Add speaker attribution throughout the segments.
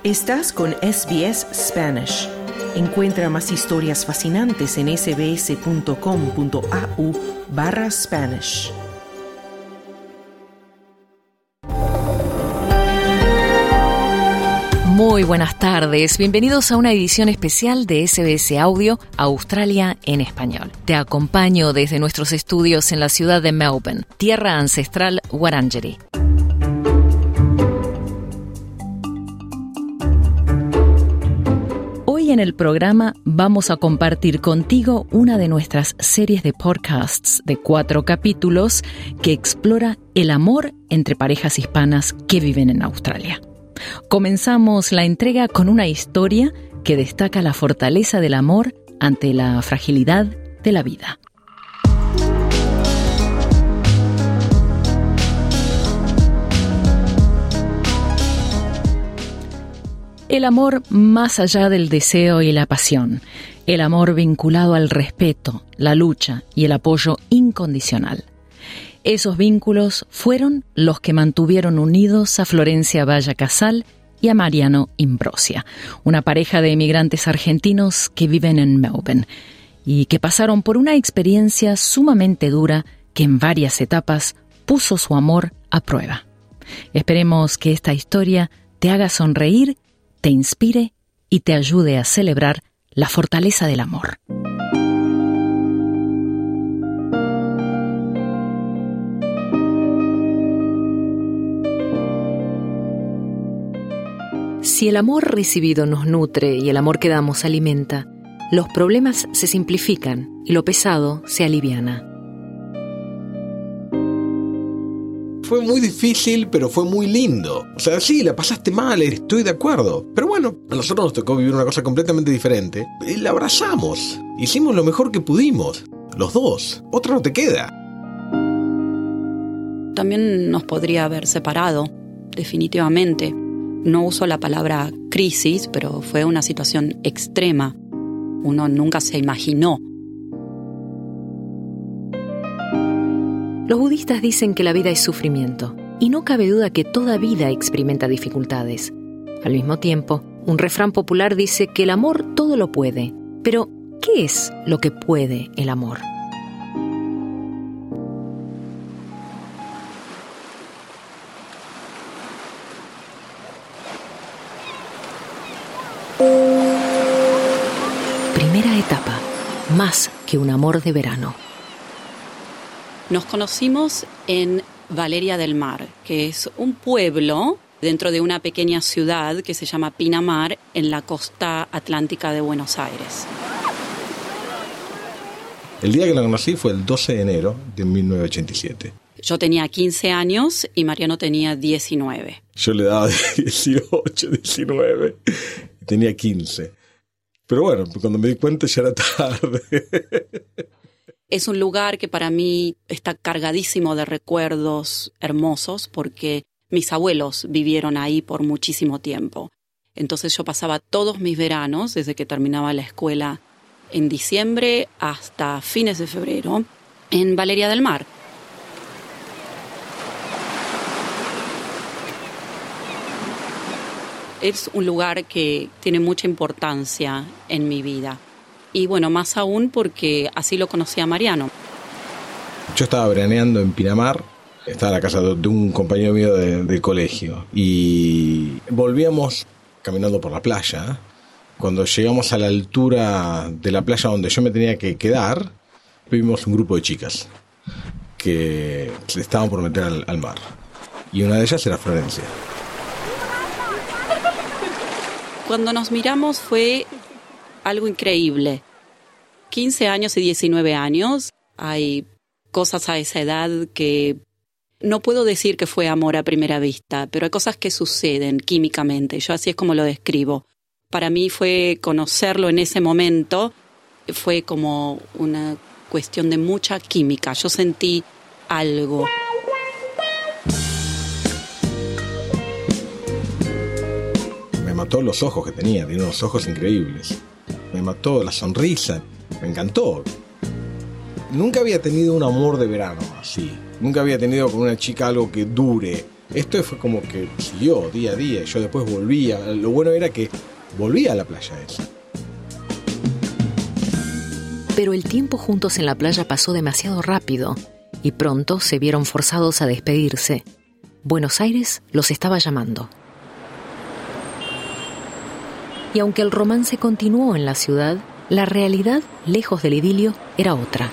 Speaker 1: Estás con SBS Spanish. Encuentra más historias fascinantes en sbs.com.au/Spanish.
Speaker 2: Muy buenas tardes, bienvenidos a una edición especial de SBS Audio Australia en español. Te acompaño desde nuestros estudios en la ciudad de Melbourne, tierra ancestral Wurundjeri. Hoy en el programa vamos a compartir contigo una de nuestras series de podcasts de 4 capítulos que explora el amor entre parejas hispanas que viven en Australia. Comenzamos la entrega con una historia que destaca la fortaleza del amor ante la fragilidad de la vida. El amor más allá del deseo y la pasión. El amor vinculado al respeto, la lucha y el apoyo incondicional. Esos vínculos fueron los que mantuvieron unidos a Florencia Valla Casal y a Mariano Imbrosia, una pareja de emigrantes argentinos que viven en Melbourne y que pasaron por una experiencia sumamente dura que en varias etapas puso su amor a prueba. Esperemos que esta historia te haga sonreír, te inspire y te ayude a celebrar la fortaleza del amor. Si el amor recibido nos nutre y el amor que damos alimenta, los problemas se simplifican y lo pesado se aliviana.
Speaker 3: Fue muy difícil, pero fue muy lindo. O sea, sí, la pasaste mal, estoy de acuerdo. Pero bueno, a nosotros nos tocó vivir una cosa completamente diferente. Y la abrazamos. Hicimos lo mejor que pudimos. Los dos. Otra no te queda.
Speaker 4: También nos podría haber separado, definitivamente. No uso la palabra crisis, pero fue una situación extrema. Uno nunca se imaginó.
Speaker 2: Los budistas dicen que la vida es sufrimiento, y no cabe duda que toda vida experimenta dificultades. Al mismo tiempo, un refrán popular dice que el amor todo lo puede. Pero, ¿qué es lo que puede el amor? Primera etapa, más que un amor de verano.
Speaker 4: Nos conocimos en Valeria del Mar, que es un pueblo dentro de una pequeña ciudad que se llama Pinamar, en la costa atlántica de Buenos Aires.
Speaker 3: El día que la conocí fue el 12 de enero de 1987.
Speaker 4: Yo tenía 15 años y Mariano tenía 19.
Speaker 3: Yo le daba 18, 19, y tenía 15. Pero bueno, cuando me di cuenta ya era tarde.
Speaker 4: Es un lugar que para mí está cargadísimo de recuerdos hermosos porque mis abuelos vivieron ahí por muchísimo tiempo. Entonces yo pasaba todos mis veranos, desde que terminaba la escuela en diciembre hasta fines de febrero, en Valeria del Mar. Es un lugar que tiene mucha importancia en mi vida. Y bueno, más aún porque así lo conocí a Mariano.
Speaker 3: Yo estaba veraneando en Pinamar, estaba en la casa de un compañero mío de colegio. Y volvíamos caminando por la playa. Cuando llegamos a la altura de la playa donde yo me tenía que quedar, vimos un grupo de chicas que se estaban por meter al mar. Y una de ellas era Florencia.
Speaker 4: Cuando nos miramos fue algo increíble. 15 años y 19 años, hay cosas a esa edad que no puedo decir que fue amor a primera vista, pero hay cosas que suceden químicamente. Yo así es como lo describo. Para mí fue conocerlo en ese momento, fue como una cuestión de mucha química. Yo sentí algo.
Speaker 3: Me mató los ojos que tenía unos ojos increíbles. Me mató la sonrisa, me encantó. Nunca había tenido un amor de verano así. Nunca había tenido con una chica algo que dure. Esto fue como que siguió día a día. Yo después volvía. Lo bueno era que volvía a la playa esa.
Speaker 2: Pero el tiempo juntos en la playa pasó demasiado rápido y pronto se vieron forzados a despedirse. Buenos Aires los estaba llamando. Y aunque el romance continuó en la ciudad, la realidad, lejos del idilio, era otra.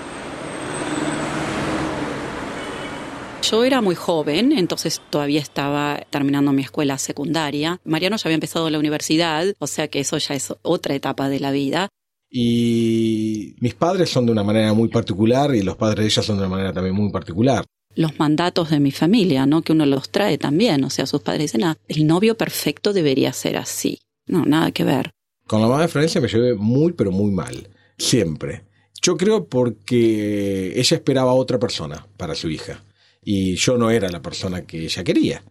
Speaker 4: Yo era muy joven, entonces todavía estaba terminando mi escuela secundaria. Mariano ya había empezado la universidad, o sea que eso ya es otra etapa de la vida.
Speaker 3: Y mis padres son de una manera muy particular y los padres de ella son de una manera también muy particular.
Speaker 4: Los mandatos de mi familia, ¿no? Que uno los trae también. O sea, sus padres dicen, el novio perfecto debería ser así. No, nada que ver.
Speaker 3: Con la mamá de Florencia me llevé muy, pero muy mal. Siempre. Yo creo porque ella esperaba a otra persona para su hija. Y yo no era la persona que ella quería.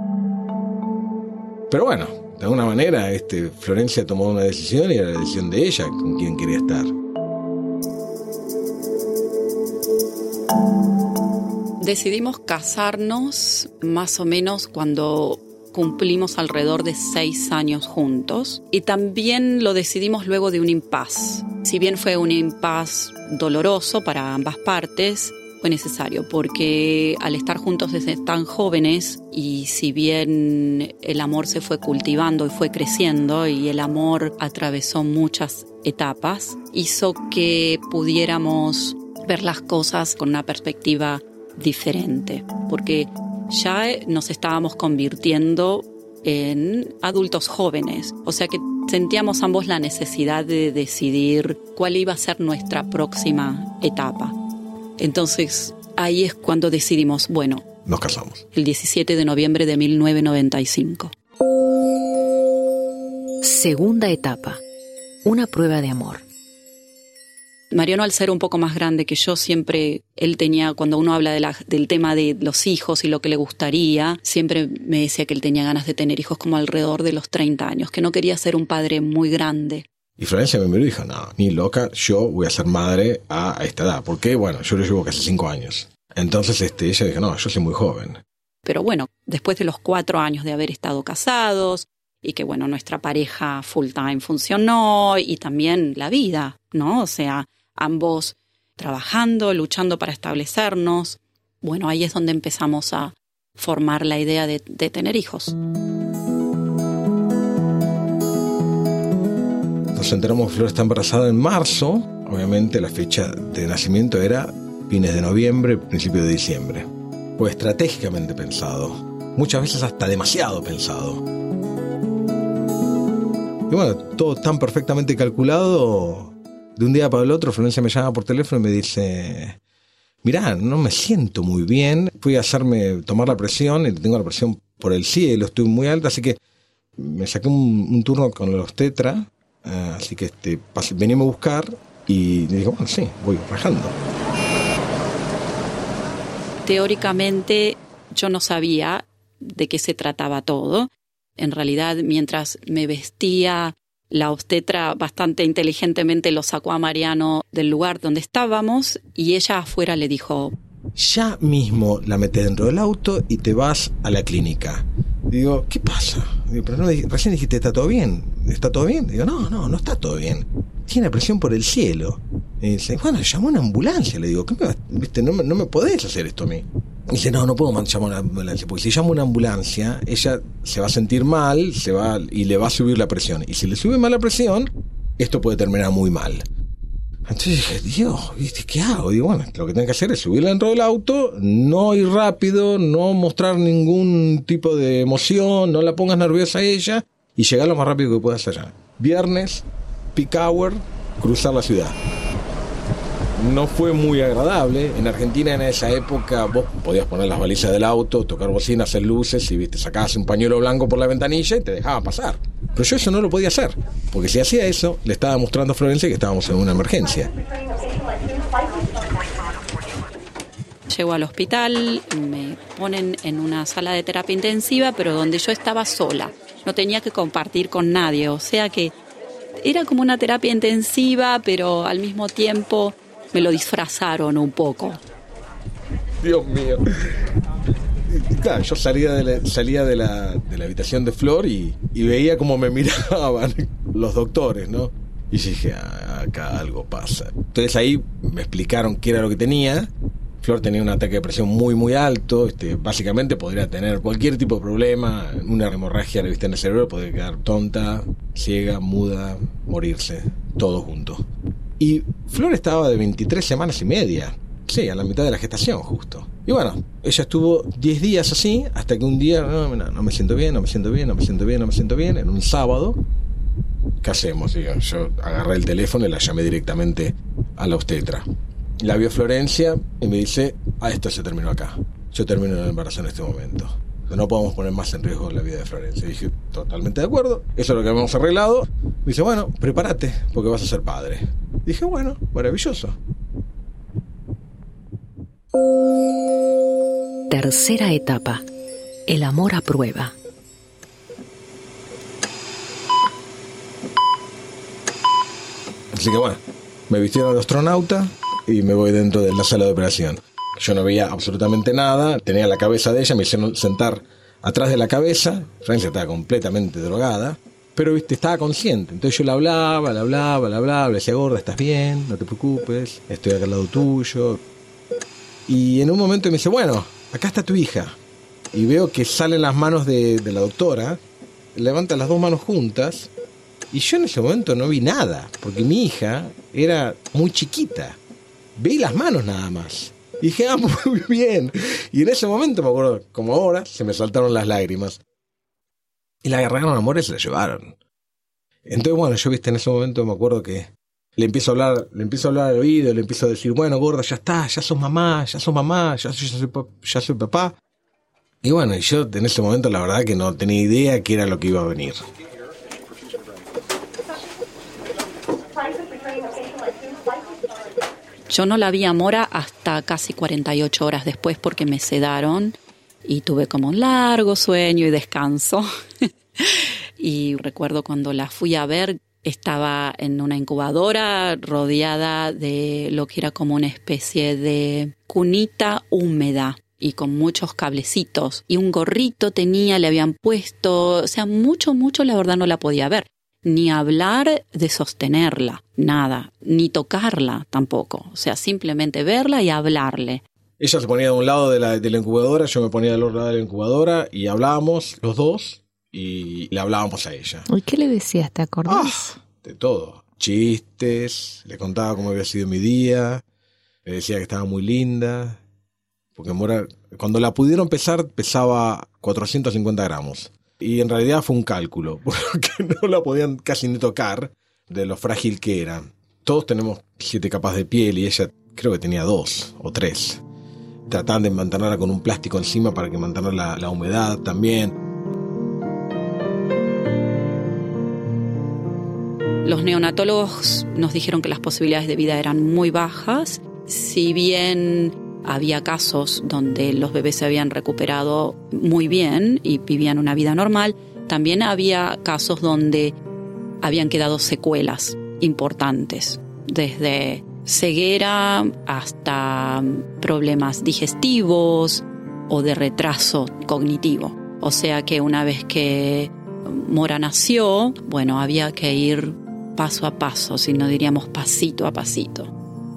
Speaker 3: Pero bueno, de alguna manera Florencia tomó una decisión y era la decisión de ella con quien quería estar.
Speaker 4: Decidimos casarnos más o menos cuando cumplimos alrededor de 6 años juntos. Y también lo decidimos luego de un impasse. Si bien fue un impasse doloroso para ambas partes, fue necesario porque al estar juntos desde tan jóvenes y si bien el amor se fue cultivando y fue creciendo y el amor atravesó muchas etapas, hizo que pudiéramos ver las cosas con una perspectiva diferente, porque ya nos estábamos convirtiendo en adultos jóvenes, o sea que sentíamos ambos la necesidad de decidir cuál iba a ser nuestra próxima etapa. Entonces, ahí es cuando decidimos, bueno,
Speaker 3: nos casamos.
Speaker 4: El 17 de noviembre de 1995.
Speaker 2: Segunda etapa. Una prueba de amor.
Speaker 4: Mariano, al ser un poco más grande que yo, siempre, él tenía, cuando uno habla del tema de los hijos y lo que le gustaría, siempre me decía que él tenía ganas de tener hijos como alrededor de los 30 años, que no quería ser un padre muy grande.
Speaker 3: Y Florencia me miró y dijo, no, ni loca, yo voy a ser madre a esta edad. Porque, bueno, yo lo llevo casi 5 años. Entonces ella dijo, no, yo soy muy joven.
Speaker 4: Pero bueno, después de los 4 años de haber estado casados y que, bueno, nuestra pareja full time funcionó y también la vida, ¿no? O sea, ambos trabajando, luchando para establecernos. Bueno, ahí es donde empezamos a formar la idea de tener hijos.
Speaker 3: Nos enteramos que Flor está embarazada en marzo. Obviamente la fecha de nacimiento era fines de noviembre, principio de diciembre. Fue estratégicamente pensado. Muchas veces hasta demasiado pensado. Y bueno, todo tan perfectamente calculado. De un día para el otro, Florencia me llama por teléfono y me dice, mirá, no me siento muy bien. Fui a tomar la presión y tengo la presión por el cielo, estoy muy alta, así que me saqué un turno con los obstetra. Así que venime a buscar y le digo, bueno, sí, voy rajando.
Speaker 4: Teóricamente yo no sabía de qué se trataba todo. En realidad, mientras me vestía, la obstetra bastante inteligentemente lo sacó a Mariano del lugar donde estábamos y ella afuera le dijo,
Speaker 3: ya mismo la metés dentro del auto y te vas a la clínica. Digo, ¿qué pasa? Digo, pero no, recién dijiste, ¿está todo bien? ¿Está todo bien? Digo, no está todo bien. Tiene presión por el cielo. Y dice, bueno, llamó una ambulancia. Le digo, ¿qué ¿viste? No me podés hacer esto a mí. Y dice, no puedo llamar una ambulancia, porque si llamo una ambulancia, ella se va a sentir mal, y le va a subir la presión. Y si le sube mal la presión, esto puede terminar muy mal. Entonces dije, Dios, ¿viste qué hago? Digo, bueno, lo que tengo que hacer es subirla dentro del auto, no ir rápido, no mostrar ningún tipo de emoción, no la pongas nerviosa a ella y llegar lo más rápido que puedas allá. Viernes, peak hour, cruzar la ciudad. No fue muy agradable. En Argentina en esa época vos podías poner las balizas del auto, tocar bocina, hacer luces y sacabas un pañuelo blanco por la ventanilla y te dejaban pasar. Pero yo eso no lo podía hacer, porque si hacía eso le estaba mostrando a Florencia que estábamos en una emergencia.
Speaker 4: Llego al hospital, me ponen en una sala de terapia intensiva, pero donde yo estaba sola. No tenía que compartir con nadie, o sea que era como una terapia intensiva, pero al mismo tiempo me lo disfrazaron un poco.
Speaker 3: Dios mío. Claro, yo salía de la habitación de Flor y veía cómo me miraban los doctores, ¿no? Y dije, acá algo pasa. Entonces ahí me explicaron qué era lo que tenía. Flor tenía un ataque de presión muy, muy alto. Básicamente podría tener cualquier tipo de problema. Una hemorragia en el cerebro, podría quedar tonta, ciega, muda, morirse, todo junto. Y Flor estaba de 23 semanas y media. Sí, a la mitad de la gestación, justo. Y bueno, ella estuvo 10 días así, hasta que un día, no me siento bien, en un sábado. ¿Qué hacemos? Yo agarré el teléfono y la llamé directamente a la obstetra. La vio Florencia y me dice, esto se terminó acá. Yo termino el embarazo en este momento. No podemos poner más en riesgo la vida de Florencia. Y dije, totalmente de acuerdo, eso es lo que habíamos arreglado. Me dice, bueno, prepárate, porque vas a ser padre. Dije, bueno, maravilloso.
Speaker 2: Tercera etapa. El amor a prueba.
Speaker 3: Así que bueno, me vistieron de astronauta y me voy dentro de la sala de operación. Yo no veía absolutamente nada, tenía la cabeza de ella, me hicieron sentar atrás de la cabeza. Francia estaba completamente drogada, pero estaba consciente. Entonces yo le hablaba, le decía, gorda, ¿estás bien? No te preocupes, estoy acá al lado tuyo. Y en un momento me dice, bueno, acá está tu hija. Y veo que salen las manos de la doctora, levanta las dos manos juntas. Y yo en ese momento no vi nada, porque mi hija era muy chiquita. Vi las manos nada más. Y dije, muy bien. Y en ese momento, me acuerdo, como ahora, se me saltaron las lágrimas. Y la agarraron a Mora y se la llevaron. Entonces, bueno, yo, en ese momento me acuerdo que le empiezo a hablar al oído, le empiezo a decir, bueno, gorda, ya está, ya sos mamá, ya soy papá. Y bueno, y yo en ese momento la verdad que no tenía idea qué era lo que iba a venir.
Speaker 4: Yo no la vi a Mora hasta casi 48 horas después porque me sedaron y tuve como un largo sueño y descanso. Y recuerdo cuando la fui a ver, estaba en una incubadora rodeada de lo que era como una especie de cunita húmeda y con muchos cablecitos. Y un gorrito le habían puesto, o sea, mucho, la verdad no la podía ver. Ni hablar de sostenerla, nada, ni tocarla tampoco. O sea, simplemente verla y hablarle.
Speaker 3: Ella se ponía de un lado de la incubadora, yo me ponía del otro lado de la incubadora y hablábamos los dos y le hablábamos a ella.
Speaker 2: ¿Y qué le decías? ¿Te acordás?
Speaker 3: De todo. Chistes, le contaba cómo había sido mi día, le decía que estaba muy linda. Porque Mora, cuando la pudieron pesar, pesaba 450 gramos. Y en realidad fue un cálculo, porque no la podían casi ni tocar de lo frágil que era. Todos tenemos 7 capas de piel y ella creo que tenía 2 o 3. Trataban de mantenerla con un plástico encima para que mantenga la humedad también.
Speaker 4: Los neonatólogos nos dijeron que las posibilidades de vida eran muy bajas. Si bien había casos donde los bebés se habían recuperado muy bien y vivían una vida normal, también había casos donde habían quedado secuelas importantes, desde ceguera hasta problemas digestivos o de retraso cognitivo. O sea que una vez que Mora nació, bueno, había que ir paso a paso, si no diríamos pasito a pasito.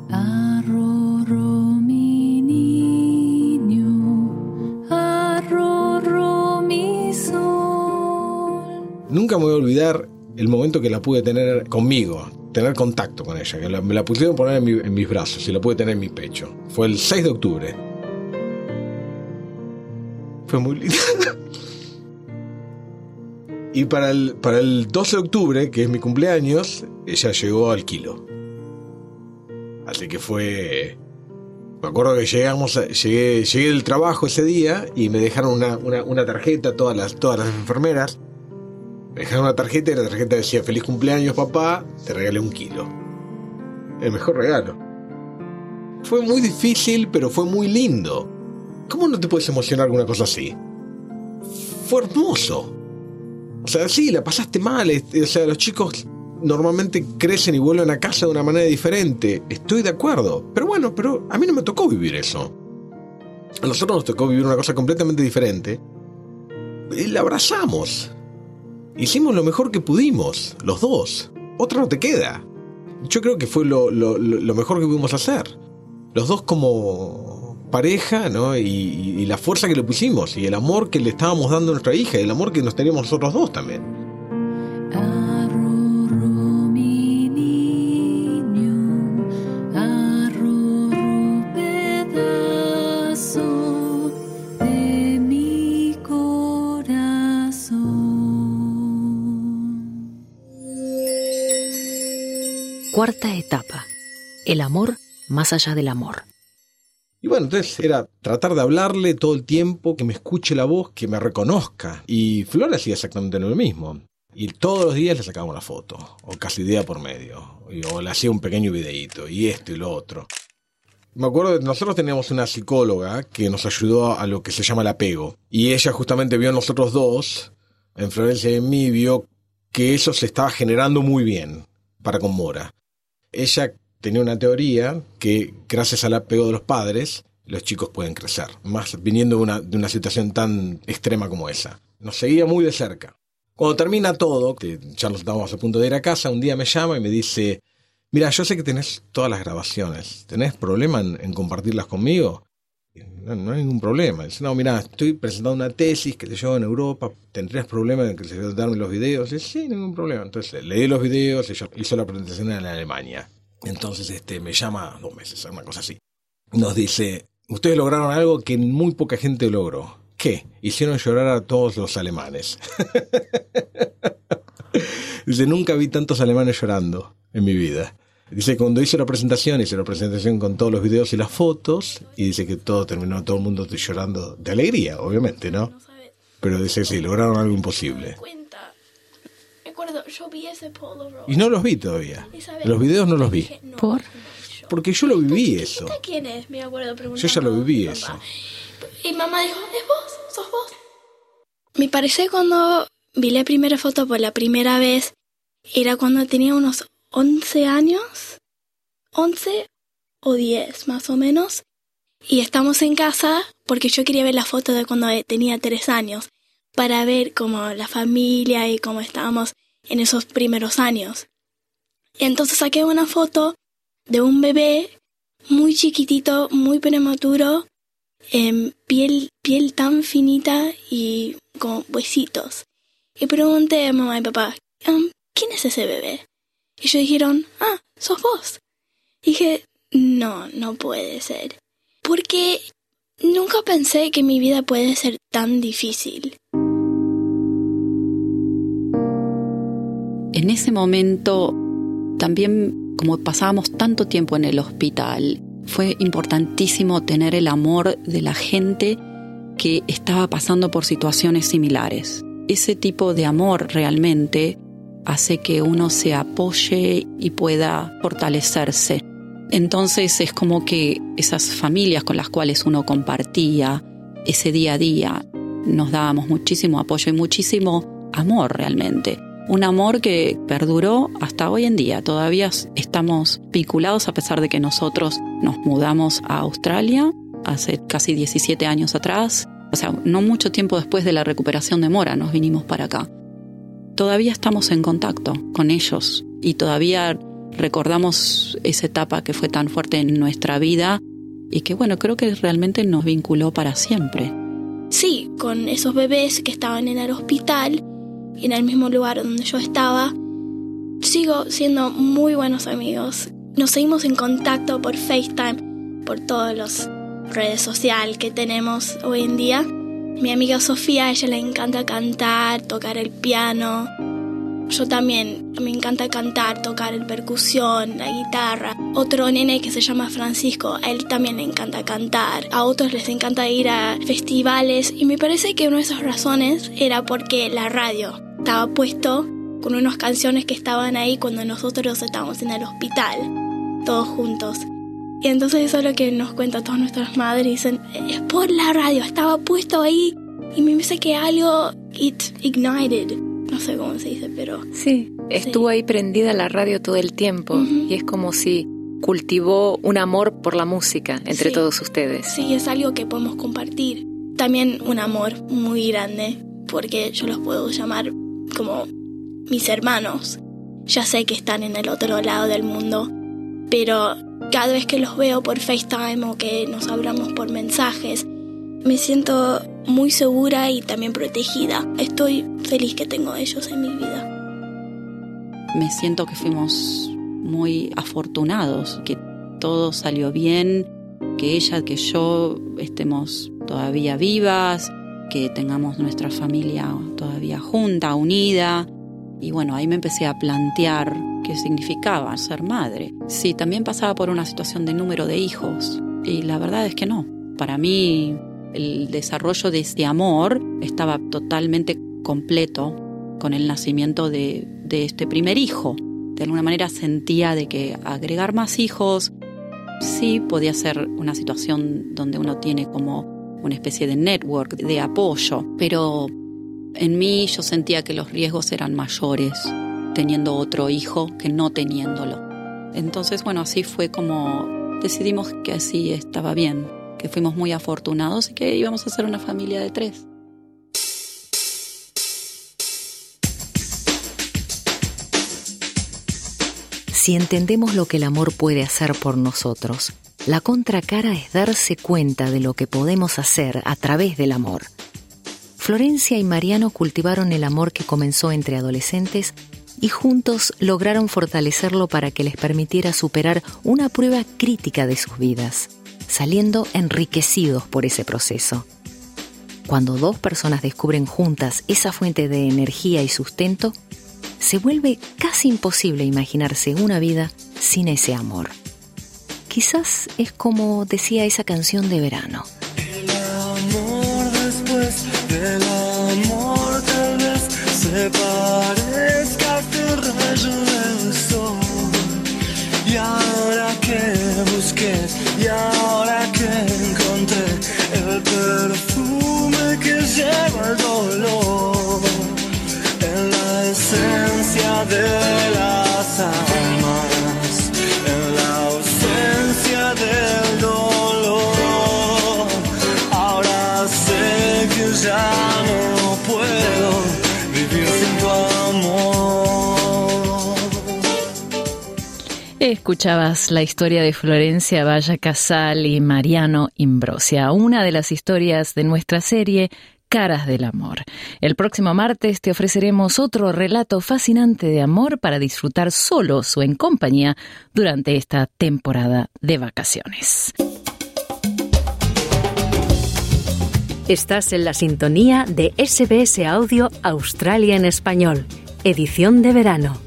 Speaker 3: Nunca me voy a olvidar el momento que la pude tener conmigo, tener contacto con ella, que me la pusieron poner en mis brazos y la pude tener en mi pecho. Fue el 6 de octubre. Fue muy lindo. Y para el 12 de octubre, que es mi cumpleaños, ella llegó al kilo. Así que fue... Me acuerdo que llegué del trabajo ese día y me dejaron una tarjeta, todas las enfermeras. Me dejaron una tarjeta y la tarjeta decía: feliz cumpleaños, papá, te regalé 1 kilo. El mejor regalo. Fue muy difícil, pero fue muy lindo. ¿Cómo no te puedes emocionar con una cosa así? Fue hermoso. O sea, sí, la pasaste mal. O sea, los chicos normalmente crecen y vuelven a casa de una manera diferente. Estoy de acuerdo. Pero bueno, a mí no me tocó vivir eso. A nosotros nos tocó vivir una cosa completamente diferente. Y la abrazamos. Hicimos lo mejor que pudimos, los dos. Otra no te queda. Yo creo que fue lo mejor que pudimos hacer. Los dos como pareja, ¿no? Y la fuerza que le pusimos, y el amor que le estábamos dando a nuestra hija, y el amor que nos teníamos nosotros dos también.
Speaker 2: Cuarta etapa. El amor más allá del amor.
Speaker 3: Y bueno, entonces era tratar de hablarle todo el tiempo, que me escuche la voz, que me reconozca. Y Flor hacía exactamente lo mismo. Y todos los días le sacaba una foto, o casi día por medio. O le hacía un pequeño videíto, y esto y lo otro. Me acuerdo que nosotros teníamos una psicóloga que nos ayudó a lo que se llama el apego. Y ella justamente vio en nosotros dos, en Florencia y en mí, vio que eso se estaba generando muy bien para con Mora. Ella tenía una teoría que gracias al apego de los padres, los chicos pueden crecer, más viniendo de una situación tan extrema como esa. Nos seguía muy de cerca. Cuando termina todo, ya nos estábamos a punto de ir a casa, un día me llama y me dice: mira, yo sé que tenés todas las grabaciones, ¿tenés problema en compartirlas conmigo? No hay ningún problema. Dice: no, mira, estoy presentando una tesis que te llevo en Europa, ¿tendrías problema en darme los videos? Dice: sí, ningún problema. Entonces leí los videos, ella hizo la presentación en Alemania. Entonces me llama 2 meses, una cosa así. Nos dice: ustedes lograron algo que muy poca gente logró. ¿Qué? Hicieron llorar a todos los alemanes. Dice: nunca vi tantos alemanes llorando en mi vida. Dice: cuando hice la presentación con todos los videos y las fotos, y dice que todo el mundo llorando de alegría, obviamente, ¿no? Pero dice: sí, lograron algo imposible.
Speaker 5: Me acuerdo, yo vi ese Polaroid.
Speaker 3: Y no los vi todavía. Los videos no los vi.
Speaker 2: ¿Por?
Speaker 3: Porque yo lo viví eso.
Speaker 5: ¿Quién es? Me acuerdo preguntando.
Speaker 3: Yo ya lo viví eso.
Speaker 5: Y mamá dijo: ¿es vos? ¿Sos vos? Me parece cuando vi la primera foto por la primera vez, era cuando tenía unos 11 años, 11 o 10 más o menos, y estamos en casa porque yo quería ver la foto de cuando tenía 3 años, para ver cómo la familia y cómo estábamos en esos primeros años. Y entonces saqué una foto de un bebé muy chiquitito, muy prematuro, piel tan finita y con huesitos. Y pregunté a mamá y papá: ¿quién es ese bebé? Y ellos dijeron: sos vos. Y dije: no puede ser. Porque nunca pensé que mi vida puede ser tan difícil.
Speaker 4: En ese momento, también como pasábamos tanto tiempo en el hospital, fue importantísimo tener el amor de la gente que estaba pasando por situaciones similares. Ese tipo de amor realmente hace que uno se apoye y pueda fortalecerse. Entonces es como que esas familias con las cuales uno compartía ese día a día, nos dábamos muchísimo apoyo y muchísimo amor realmente. Un amor que perduró hasta hoy en día. Todavía estamos vinculados a pesar de que nosotros nos mudamos a Australia hace casi 17 años atrás. O sea, no mucho tiempo después de la recuperación de Mora nos vinimos para acá. Todavía estamos en contacto con ellos y todavía recordamos esa etapa que fue tan fuerte en nuestra vida y que, bueno, creo que realmente nos vinculó para siempre.
Speaker 5: Sí, con esos bebés que estaban en el hospital, en el mismo lugar donde yo estaba, sigo siendo muy buenos amigos. Nos seguimos en contacto por FaceTime, por todas las redes sociales que tenemos hoy en día. Mi amiga Sofía, a ella le encanta cantar, tocar el piano. Yo también, me encanta cantar, tocar el percusión, la guitarra. Otro nene que se llama Francisco, a él también le encanta cantar. A otros les encanta ir a festivales. Y me parece que una de esas razones era porque la radio estaba puesto con unas canciones que estaban ahí cuando nosotros estábamos en el hospital, todos juntos. Y entonces eso es lo que nos cuentan todas nuestras madres. Dicen: es por la radio, estaba puesto ahí. Y me dice que algo, it ignited. No sé cómo se dice, pero...
Speaker 2: Sí, estuvo ahí prendida la radio todo el tiempo.
Speaker 5: Uh-huh.
Speaker 2: Y es como si cultivó un amor por la música entre todos ustedes.
Speaker 5: Sí, es algo que podemos compartir. También un amor muy grande, porque yo los puedo llamar como mis hermanos. Ya sé que están en el otro lado del mundo, pero cada vez que los veo por FaceTime o que nos hablamos por mensajes, me siento muy segura y también protegida. Estoy feliz que tengo a ellos en mi vida.
Speaker 4: Me siento que fuimos muy afortunados, que todo salió bien, que ella, que yo estemos todavía vivas, que tengamos nuestra familia todavía junta, unida. Y bueno, ahí me empecé a plantear qué significaba ser madre. Sí, también pasaba por una situación de número de hijos, y la verdad es que no. Para mí, el desarrollo de este amor estaba totalmente completo con el nacimiento de este primer hijo. De alguna manera sentía de que agregar más hijos sí podía ser una situación donde uno tiene como una especie de network de apoyo, pero en mí yo sentía que los riesgos eran mayores teniendo otro hijo que no teniéndolo. Entonces, bueno, así fue como decidimos que así estaba bien, que fuimos muy afortunados y que íbamos a ser una familia de 3.
Speaker 2: Si entendemos lo que el amor puede hacer por nosotros, la contracara es darse cuenta de lo que podemos hacer a través del amor. Florencia y Mariano cultivaron el amor que comenzó entre adolescentes y juntos lograron fortalecerlo para que les permitiera superar una prueba crítica de sus vidas, saliendo enriquecidos por ese proceso. Cuando 2 personas descubren juntas esa fuente de energía y sustento, se vuelve casi imposible imaginarse una vida sin ese amor. Quizás es como decía esa canción de verano.
Speaker 6: El amor después del amor tal vez se parezca a este rayo del sol. Y ahora que busqué, y ahora que encontré el perfume que lleva el dolor, en la esencia de las almas, en la ausencia del dolor. Ahora sé que ya no puedo vivir sin tu amor.
Speaker 2: Escuchabas la historia de Florencia Valla Casal y Mariano Imbrosia, una de las historias de nuestra serie Caras del Amor. El próximo martes te ofreceremos otro relato fascinante de amor para disfrutar solos o en compañía durante esta temporada de vacaciones.
Speaker 7: Estás en la sintonía de SBS Audio Australia en Español, edición de verano.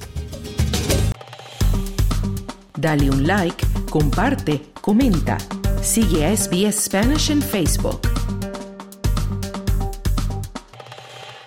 Speaker 1: Dale un like, comparte, comenta. Sigue a SBS Spanish en Facebook.